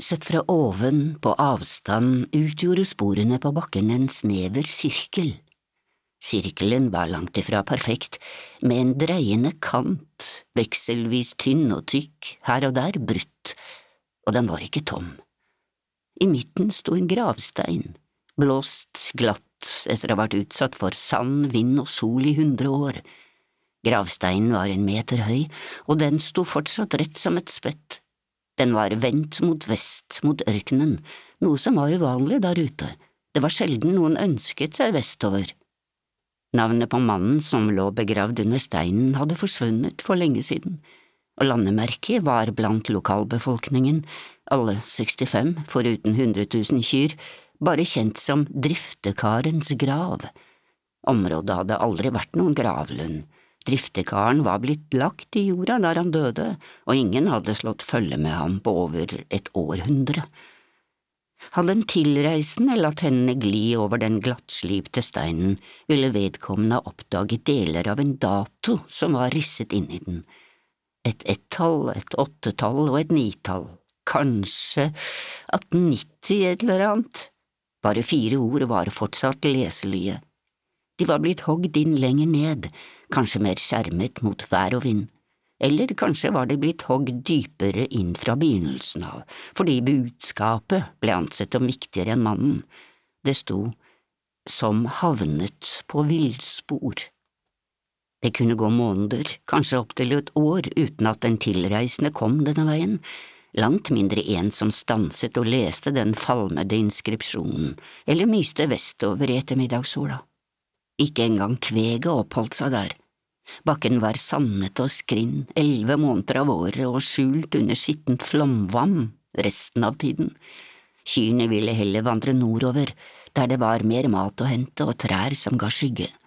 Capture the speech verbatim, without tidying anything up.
Sett fra oven, på avstand, utgjorde sporene på bakken en snever sirkel. Sirkelen var langt ifra perfekt, med en dreiende kant, vekselvis tynn og tykk, her og der brutt, og den var ikke tom. I midten sto en gravstein, blåst glatt etter å ha vært utsatt for sand, vind og sol i hundre år. Gravsteinen var en meter høy, og den sto fortsatt rett som et spett. Den var vendt mot vest, mot ørkenen, noe som var uvanlig der ute. Det var sjelden noen ønsket seg vestover. Navnet på mannen som lå begravd under steinen hadde forsvunnet for lenge siden, og landemerket var blant lokalbefolkningen, alle sekstifem, foruten hundre tusen kyr, bare kjent som driftekarens grav. Området hadde aldri vært noen gravlund. Driftekaren var blitt lagt i jorda der han døde, og ingen hadde slått følge med ham på over et århundre. Hadde en tilreisende latt hendene gli over den glattslipte steinen, ville vedkommende ha oppdaget deler av en dato som var risset inn i den. Et ett-tall, et åttetall og et nitall, kanskje atten nitti et eller annet. Bare fire ord var fortsatt leselige. De var blitt hogd inn lenger ned, kanskje mer skjermet mot vær og vind, eller kanskje var de blitt hogd dypere inn fra begynnelsen av, fordi budskapet ble ansett som viktigere enn mannen. Det sto «som havnet på villspor». Det kunne gå måneder, kanskje opptil et år, uten at den tilreisende kom denne veien, langt mindre en som stanset og leste den falmede inskripsjonen, eller myste vestover i ettermiddagssola. Ikke engang kveget oppholdt seg der. Bakken var sandet og skrinn, elleve måneder av året og skjult under skittent flomvann resten av tiden. Kyrne ville heller vandre nordover, der det var mer mat å hente og trær som ga skygge.